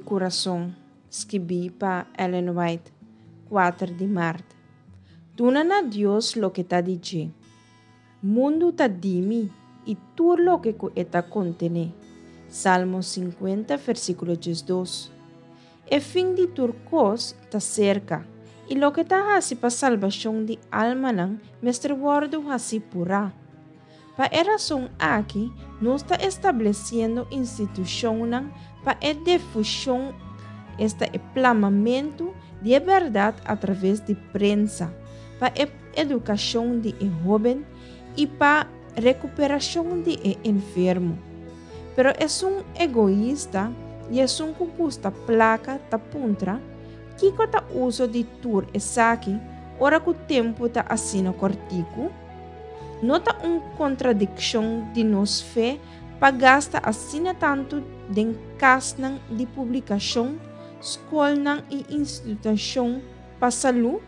coração, escrevi para Ellen White, 4 de março. Tuna na Deus lo que está dizendo. Mundo está dimi e tudo lo que está contene. Salmo 50, versículo 12. E fim de turcos está cerca. E lo que está hasi para salvação de alma não, mestre guardo hasi pura. Para a razão aqui, nós está estabelecendo instituição para a difusão, este plamamento de verdade através de prensa, para a educação de jovem e para a recuperação de enfermo. Pero é egoísta e é que custa placa ta puntra, que está uso de tur e saque, ora que o tempo está assina cortico. Nota contradição de nos fé para gastar assina tanto de casnan de publicação, escola e instituição para saúde?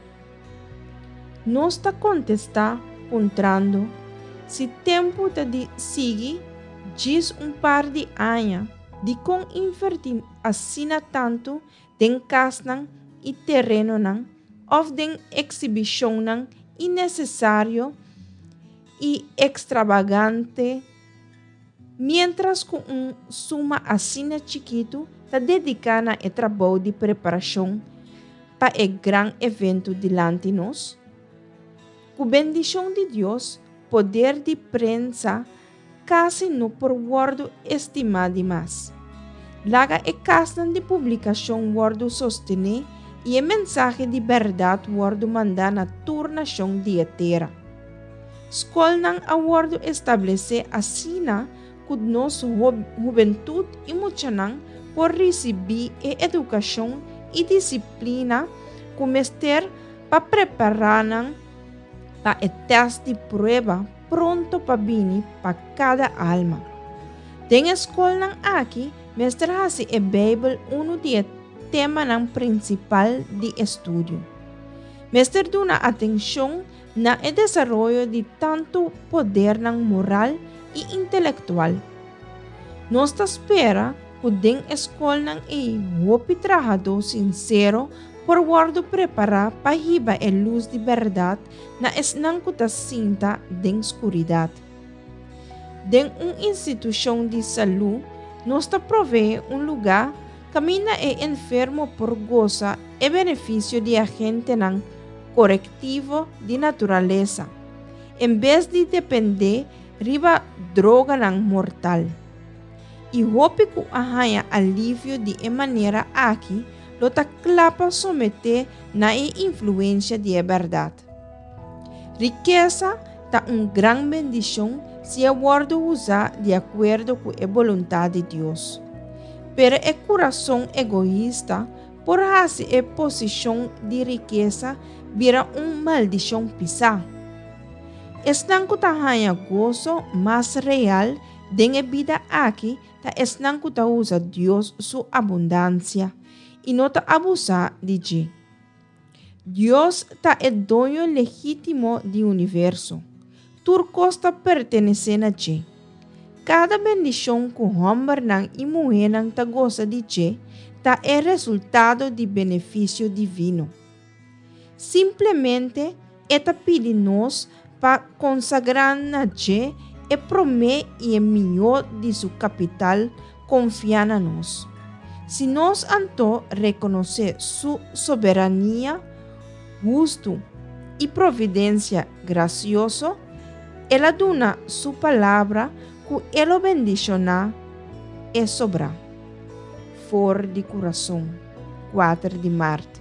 Nós está contestar, puntrando, se tempo está de seguir, diz par de anos, de com invertir assina tanto de casnan e terreno ou de exibição innecessário e extravagante, mientras que suma assina chiquito está dedicada a trabalho de preparação para o grande evento diante de nós. Com bendição de Deus, poder de prensa quase não por guardo estimado mais. Laga e casa de publicação guardo sostener e a mensagem de verdade guardo mandar na turnação dietera. Escola a guardo estabelecer assina que nossa juventude e muchanan por receber a educação e disciplina que mestre para preparar para o teste de prova pronto para vir para cada alma. Tem escola aqui, mestre hasi a Bíblia de tema principal de estudo. Mestre duna atenção na desenvolvimento de tanto poder moral e intelectual. Nós espera que den escola e hopi trabajador sincero por guardo preparar para riba a luz de verdade na esnancuta cinta de escuridade. Den instituição de saúde, nós provee lugar, camina e enfermo por goza e benefício de agente correctivo de natureza, em vez de depender riba droga mortal. E hope que arranha alívio de maneira aqui, lota clapa someter na influência de verdade. Riqueza tá grande bendição se a guardo usar de acordo com a vontade de Deus. Pero o coração egoísta, por hacer a posição de riqueza, vira maldição pisar. Estão que tá gozo mais real de a vida aqui, tá estão que tá usa Deus sua abundância e não tá abusar de Deus. Deus tá é dono legítimo do universo. Turcos tá pertenecendo a Deus. Cada bendição que homem e mulher tá goza de Deus, tá é resultado de benefício divino. Simplesmente, eta pede nós para consagrar na Deus e promete e é melhor de seu capital confiar na nós. Se nós então reconhecer sua soberania, justo e providência gracioso, ela dona sua palavra que ela bendicionar e sobrar. For de coração, 4 de março.